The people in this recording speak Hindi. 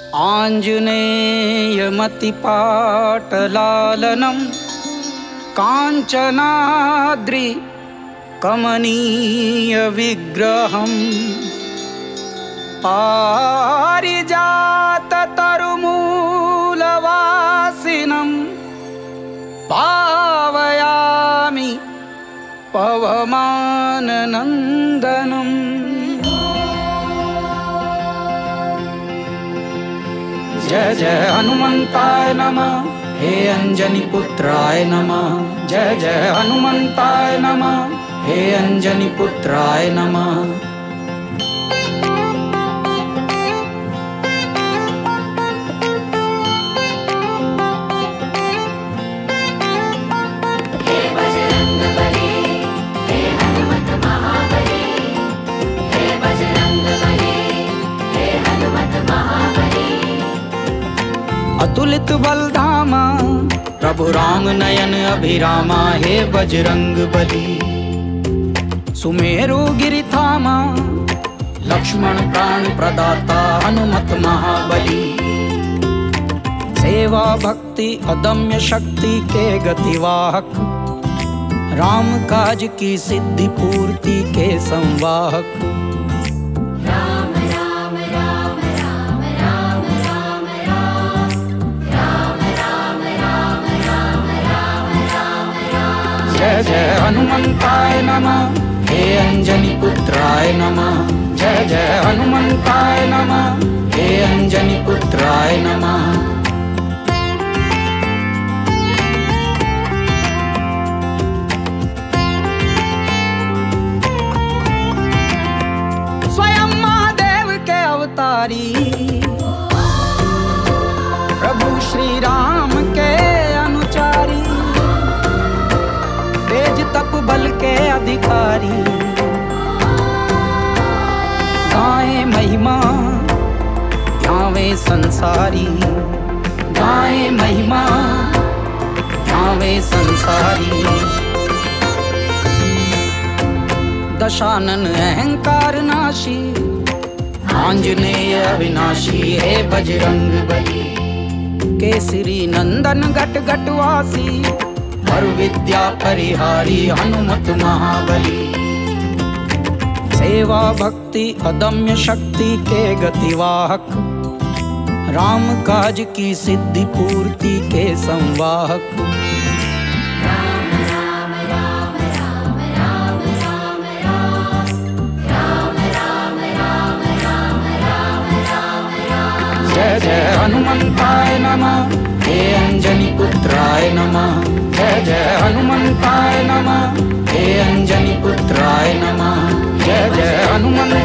आञ्जनेयमतिपाटलालनं काञ्चनाद्रि कमनीयविग्रहम् पारिजाततरुमूलवासिनं पावयामि पवमाननन्दनम्। जय जय हनुमन्ताय नमः, हे अंजनी पुत्राय नमः। जय जय हनुमन्ताय नमः, हे अंजनी पुत्राय नमः। अतुलित बलधामा प्रभु राम नयन अभिरामा, हे बजरंग बली। सुमेरु गिरिधामा लक्ष्मण प्राण प्रदाता हनुमत महाबली। सेवा भक्ति अदम्य शक्ति के गतिवाहक, राम काज की सिद्धि पूर्ति के संवाहक। जय जय हनुमन्ताय नमः, हे अंजनी पुत्राय नमः। जय जय हनुमन्ताय नमः, हे अंजनी पुत्राय नमः। स्वयं महादेव के अवतारी, प्रभु श्री राम के अनुचारी, तेज तप बल के अधिकारी। गाए महिमा ध्यावे संसारी, गाए महिमा ध्यावे संसारी। दशानन अहंकार नाशी, आंजनेय अविनाशी, हे बजरंग बली। केसरी नंदन घट घट वासी, हर विद्या परिहारी हनुमत महाबली। सेवा भक्ति अदम्य शक्ति के गतिवाहक, राम काज की सिद्धि पूर्ति के संवाहक। राम राम राम राम राम राम राम राम राम राम राम राम राम। जय जय हनुमन्ताय नमः, हे अंजनी पुत्राय नमः। जय जय हनुमन्ताय नमः, हे अंजनी पुत्राय नमः। जय जय हनुमन्ताय